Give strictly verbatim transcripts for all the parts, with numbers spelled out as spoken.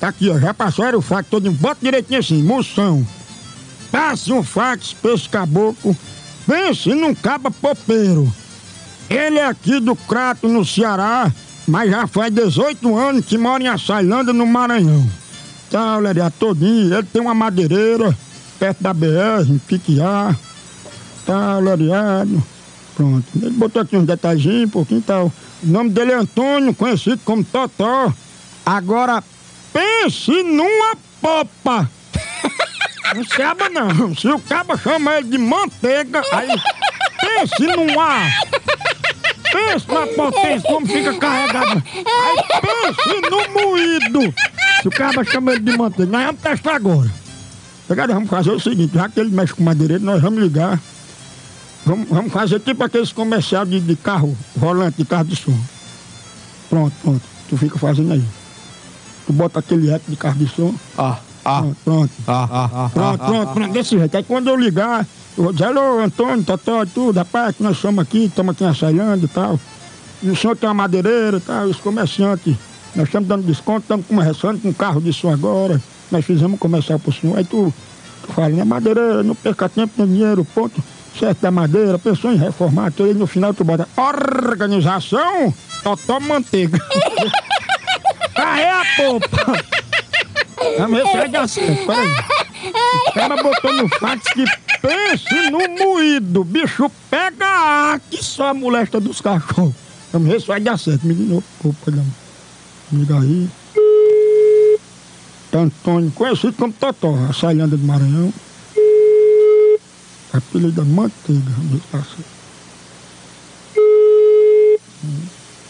Tá aqui, ó, já passou, era o fax todinho, bota direitinho assim, moção. Passe um fax pra esse caboclo, pense num caba popeiro. Ele é aqui do Crato, no Ceará, mas já faz dezoito anos que mora em Açailândia, no Maranhão. Tá, olha, todinho, ele tem uma madeireira, perto da B R, em Piquiá. Tá, olhado. Pronto, ele botou aqui uns detalhezinhos, um pouquinho e tal. O nome dele é Antônio, conhecido como Totó. Agora, pense numa popa. Não se caba não. Se o caba chama ele de manteiga, aí pense num ar. Pense na potência, como fica carregado. Aí pense no moído. Se o caba chama ele de manteiga, nós vamos testar agora. Agora vamos fazer o seguinte, já que ele mexe com madeireiro, nós vamos ligar. Vamos, vamos fazer tipo aqueles comerciais de, de carro, volante de carro de som. Pronto, pronto. Tu fica fazendo aí. Tu bota aquele rap de carro de som. Ah, ah. Pronto, pronto. Ah, ah, ah, pronto, ah, pronto, ah, pronto. Desse jeito. Aí quando eu ligar, eu vou dizer, alô, Antônio, Totó, tudo, rapaz, que nós somos aqui, estamos aqui em Açailândia e tal. E o senhor tem uma madeireira e tal, os comerciantes. Nós estamos dando desconto, estamos começando com um carro de som agora. Nós fizemos um comercial pro senhor. Aí tu, tu fala, né, madeireira, não perca tempo, nem dinheiro, ponto. Certo da madeira, pensou em reformar, então aí no final tu bota organização Totó Manteiga. Carré a popa. Vamos ver se vai dar certo, peraí. O cara botou no fax que pense no moído. Bicho pega ar que só a molesta dos cachorros. Vamos ver se vai dar certo. Me diga, opa, não. Liga aí. Antônio, conhecido como Totó, Açailândia do Maranhão. Apelido da manteiga, hum.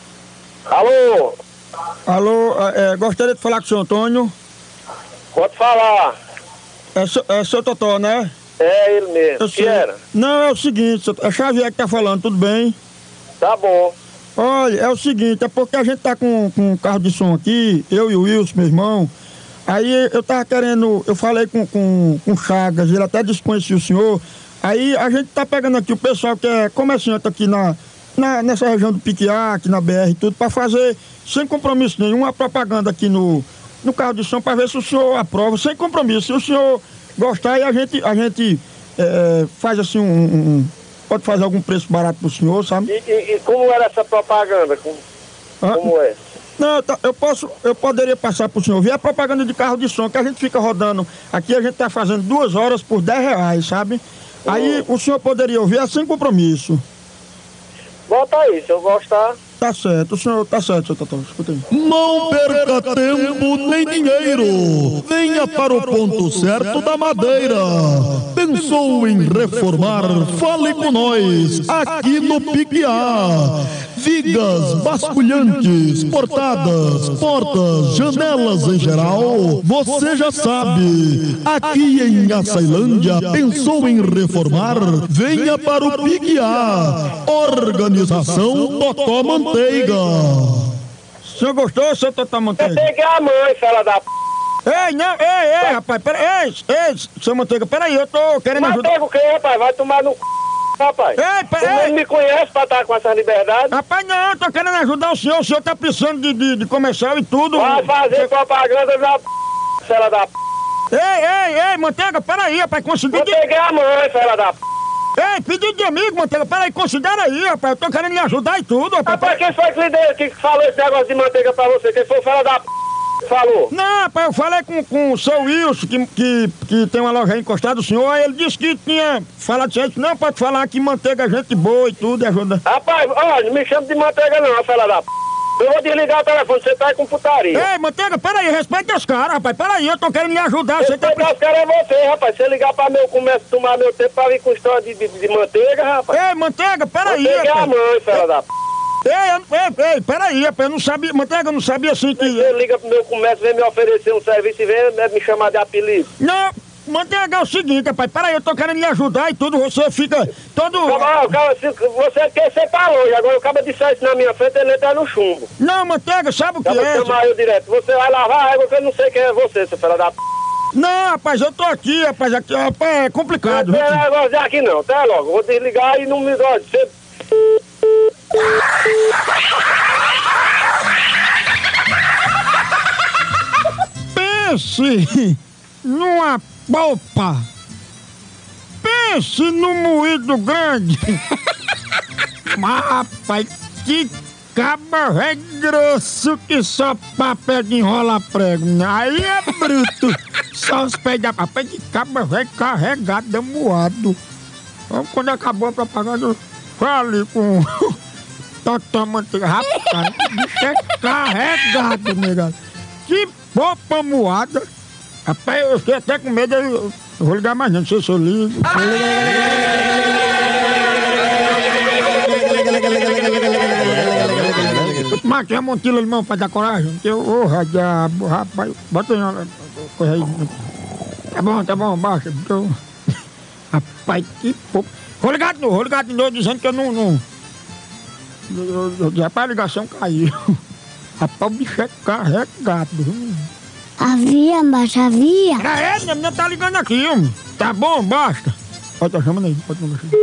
Alô? Alô, é, gostaria de falar com o senhor Antônio. Pode falar. É, so, é seu Totó, né? É ele mesmo. Eu que sei. era? Não, é o seguinte, é Xavier que tá falando, tudo bem? Tá bom. Olha, é o seguinte, é porque a gente tá com, com um carro de som aqui, eu e o Wilson, meu irmão. Aí eu tava querendo, eu falei com, com, com o Chagas, ele até desconhecia o senhor. Aí a gente tá pegando aqui o pessoal que é comerciante aqui na, na, nessa região do Piquiá, aqui na B R e tudo, pra fazer, sem compromisso nenhum, uma propaganda aqui no, no carro de som, pra ver se o senhor aprova, sem compromisso. Se o senhor gostar, aí a gente, a gente é, faz assim um, um... pode fazer algum preço barato pro senhor, sabe? E, e, e como era essa propaganda? Como, ah, como é? Não, eu posso, eu poderia passar pro senhor ver a propaganda de carro de som, que a gente fica rodando. Aqui a gente tá fazendo duas horas por dez reais, sabe? Aí o senhor poderia ouvir é sem compromisso. Bota aí, se eu gostar. Tá certo, o senhor tá certo, seu Totó, escuta aí. Não perca tempo nem dinheiro. Venha para o ponto certo da madeira. Pensou em reformar? Fale com nós aqui no Piquiá. Vigas, basculhantes, portadas, portas, janelas em geral, você já sabe. Aqui em Açailândia, pensou em reformar? Venha para o Piquiá. Organização Totó Manteiga. O senhor gostou, seu Totó Manteiga? Eu peguei a mãe, fela da p... Ei, não, ei, ei, rapaz, peraí, ei, ei, seu Manteiga, peraí, eu tô querendo ajudar. Manteiga o quê, rapaz? Vai tomar no c... rapaz. Ei, peraí. Você não me conhece pra estar com essa liberdade? Rapaz, não, eu tô querendo ajudar o senhor, o senhor tá precisando de, de, de comercial e tudo. Vai fazer Você... propaganda da p... fela da p... Ei, ei, ei, Manteiga, peraí, rapaz, considera... Eu peguei a mãe, fela da p... Ei, pedido de amigo, Manteiga, peraí, considera aí, rapaz, eu tô querendo lhe ajudar e tudo, rapaz. Rapaz, quem foi que lhe deu, que falou esse negócio de manteiga pra você? Quem foi o fela da p... falou? Não, rapaz, eu falei com, com o seu Wilson, que, que, que tem uma loja aí encostada do senhor, aí ele disse que tinha falado de gente, não, pode falar que manteiga é gente boa e tudo, e ajuda. Rapaz, olha, não me chama de manteiga não, fela da p... Eu vou desligar o telefone, você tá aí com putaria. Ei, Manteiga, peraí, respeita os caras, rapaz, peraí, eu tô querendo lhe ajudar, você tá... Respeitar os caras é você, rapaz, você ligar pra meu comércio, tomar meu tempo pra vir com história de, de, de manteiga, rapaz. Ei, Manteiga, peraí, Manteiga é a mãe, fela da p... Ei, eu, ei, ei, peraí, rapaz, eu não sabia, Manteiga, eu não sabia assim que... Você liga pro meu comércio, vem me oferecer um serviço e vem me chamar de apelido. Não, Manteiga, é o seguinte, rapaz, peraí, eu tô querendo lhe ajudar e tudo, você fica todo... Calma, calma, você quer ser pra longe, agora o cara disser isso na minha frente, ele entra no chumbo. Não, Manteiga, sabe o que Acaba é? chamar eu direto, você vai lavar a água, que eu não sei quem é você, seu fela da p... Não, rapaz, eu tô aqui, rapaz, aqui, rapaz, é complicado. Não tem negócio aqui não, até logo, vou desligar e não me... Olha, você... pense numa polpa. Pense num moído grande. Mas, rapaz, que caba é grosso que só papel de enrola prego. Aí é bruto. Só os pés da papel de caba é carregado, moado. Então, quando acabou a propaganda, eu falei com o Totó Manteiga. Rapaz, o bicho é carregado, negado. Que popa moada. Rapaz, eu fiquei até com medo. Eu, eu vou ligar mais não, não sei se eu ligo. Mas tinha Montila Limão pra dar coragem. Eu, ô, oh, diabo, rapaz, bota aí uma coisa aí. Tá bom, tá bom, baixa. Então, rapaz, que pouco. Vou ligar de novo, vou ligar de novo dizendo que eu não. não... Eu, eu, eu, rapaz, a ligação caiu. Rapaz, o bicho é carregado. Havia, mas havia. É, minha menina tá ligando aqui, homem. Tá bom, basta. Pode tá chamando aí, pode chamar aí.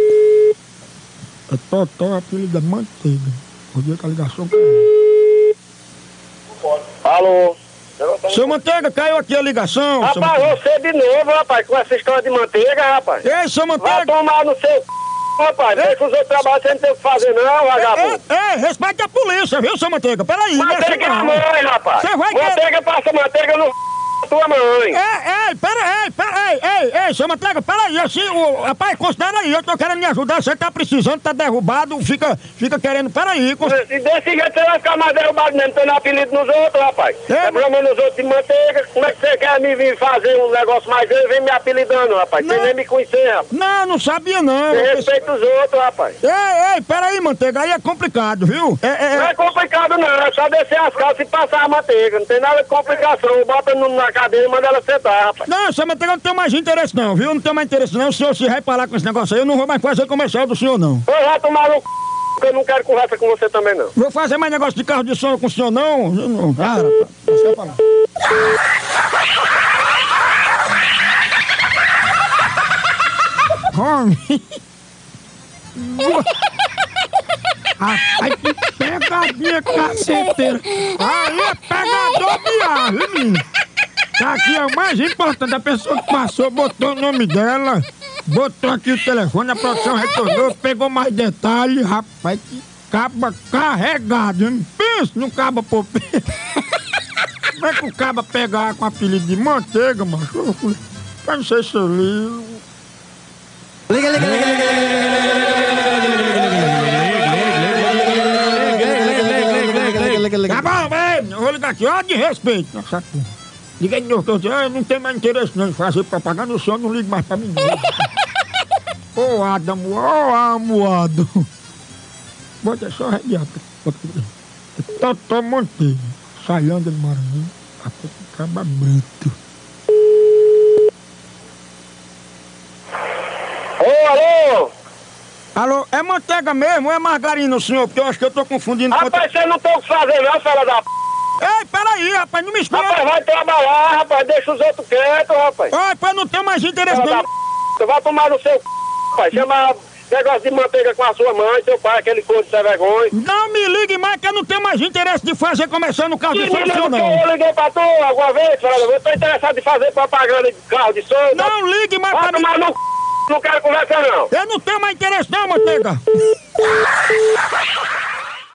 É Totó, a filha da Manteiga. O dia que a ligação caiu. Alô? Seu Manteiga, caiu aqui a ligação. Rapaz, você de novo, rapaz, com essa história de manteiga, rapaz. Ei, seu Vai Manteiga. tomar no seu c... rapaz. Deixa os outros trabalhos, você não tem o que fazer não, vagabundo. Ei, ei, respeite a polícia, viu, seu Manteiga? Peraí, Manteiga é a mãe, rapaz. Você vai querer... Manteiga passa manteiga no c... tua mãe. Ei, ei, pera, ei, pera, ei, ei, ei, seu Manteiga, peraí, assim, o, rapaz, considera aí, eu tô querendo me ajudar, você tá precisando, tá derrubado, fica, fica querendo, peraí. Cons... E desse jeito você vai ficar mais derrubado mesmo, tendo apelido nos outros, rapaz. É, É problema nos outros de manteiga, como é que você quer me vir fazer um negócio mais grande, vem me apelidando, rapaz, Não. sem nem me conhecer, rapaz. Não, não sabia não. Você respeita os outros, rapaz. Ei, ei, peraí, Manteiga, aí é complicado, viu? É, é, Não é... é complicado não, é só descer as calças e passar a manteiga, não tem nada de complicação, bota no- na cadeira e manda ela sentar, rapaz. Não, seu Manteiga, eu não tenho mais interesse não, viu? Não tenho mais interesse não, o senhor se reparar com esse negócio aí, eu não vou mais fazer comercial do senhor não. Eu já tomar no c... porque eu não quero conversa com você também não. Vou fazer mais negócio de carro de som com o senhor não? Eu não. Cara, deixa eu falar. Homem. Rapaz, que pegadinha caceteira. Aí é pegador de ar, viu, menino? Tá aqui é o mais importante, a pessoa que passou, botou o nome dela, botou aqui o telefone, a produção retornou, pegou mais detalhes, rapaz, que caba carregado, hein? Pensa no caba popeiro. Como é que o caba pegar com apelido de Manteiga, macho? Eu não sei se eu li. Liga, liga, liga, liga, liga. Tá bom, velho, eu vou ligar aqui, ó, de respeito. Nossa, porra. Liguei de novo, eu não tenho mais interesse não em fazer propaganda, o senhor não liga mais pra mim. Ô, oh, Adamo, ô, oh, amuado. Bota só radiar. Totó Manteiga, Saião do Maranhão, a caba branco. Ô, alô? Alô, é manteiga mesmo ou é margarina, senhor? Porque eu acho que eu tô confundindo. Rapaz, você não tem o que fazer não, fela da p... Ei, peraí, rapaz, não me espera. Rapaz, vai trabalhar, rapaz, deixa os outros quietos, rapaz. Ai, rapaz, não tenho mais interesse Fela da não. p... Você vai tomar no seu c... rapaz, chama negócio de manteiga com a sua mãe, seu pai, aquele couro de sem vergonha. Não me ligue mais que eu não tenho mais interesse de fazer comercial no carro de som, senhor, não. Eu liguei pra tu alguma vez, fela, eu tô interessado em fazer propaganda de carro de som. Não ligue mais Vai pra mim. tomar no c... não quero conversa não. Eu não tenho mais interesse não, Manteiga.